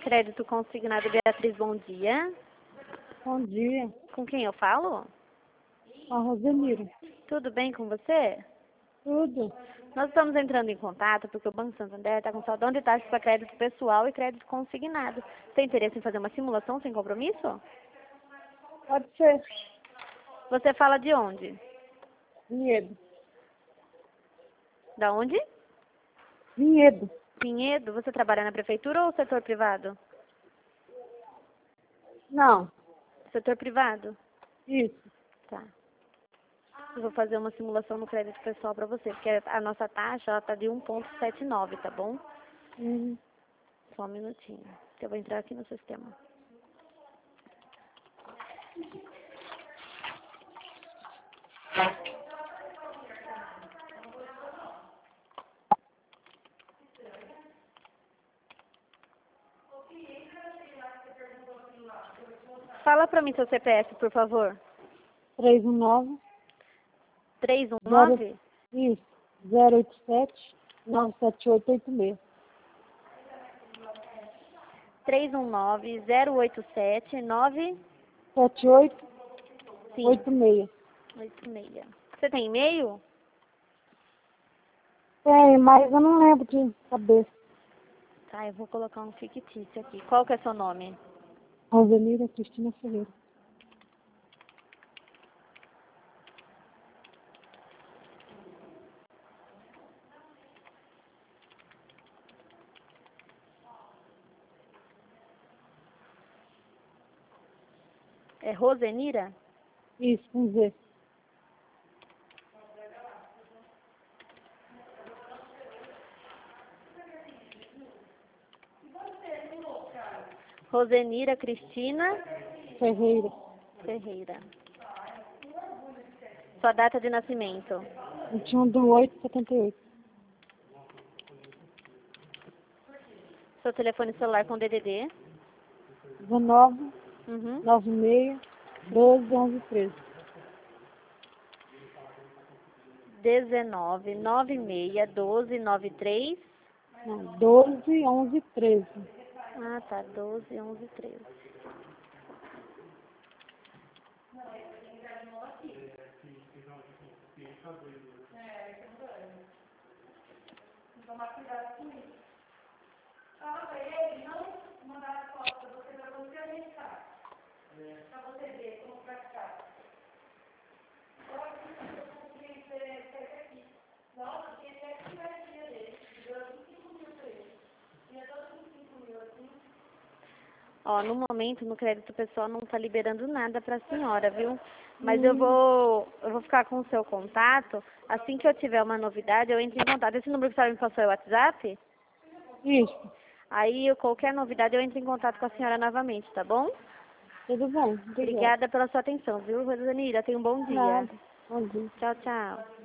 Crédito consignado Beatriz, bom dia. Bom dia, Com quem eu falo? a Rosemira. Tudo bem com você? Tudo? Nós estamos entrando em contato porque o Banco Santander está com saldo de taxas para crédito pessoal e crédito consignado. Tem interesse em fazer uma simulação sem compromisso? Pode ser. Você fala de onde? Vinhedo. Da onde? Vinhedo. Vinhedo. Você trabalha na prefeitura ou setor privado? Não, Setor privado? isso. Tá. Eu vou fazer uma simulação no crédito pessoal para você, porque a nossa taxa está de 1,79, tá bom? Uhum. Só um minutinho, que eu vou entrar aqui no sistema. Fala para mim seu CPF, por favor. 319 319? Isso. 087 97886. 319-087-986. 7886. Você tem e-mail? Tem, mas eu não lembro de cabeça. Tá, eu vou colocar um fictício aqui. Qual que é seu nome? Rosemira Cristina Ferreira. É Rosenira? Isso, com Z. Rosenira Cristina Ferreira. Ferreira. Sua data de nascimento? 21/8/78. Seu telefone celular com DDD? 19 Uhum. 96 12 11 13. 19 96 12 93. Não, 12 11 13. Ah, tá. 12 11 13. Ó, no momento, no crédito pessoal, não está liberando nada para a senhora, viu? Mas eu vou ficar com o seu contato. Assim que eu tiver uma novidade, eu entro em contato. Esse número que a senhora me passou é o WhatsApp? Isso. Aí, qualquer novidade, eu entro em contato com a senhora novamente, tá bom? Tudo bom. Obrigada pela sua atenção, viu, Rosanira? Tenha um bom dia. Nada. Bom dia. Tchau, tchau.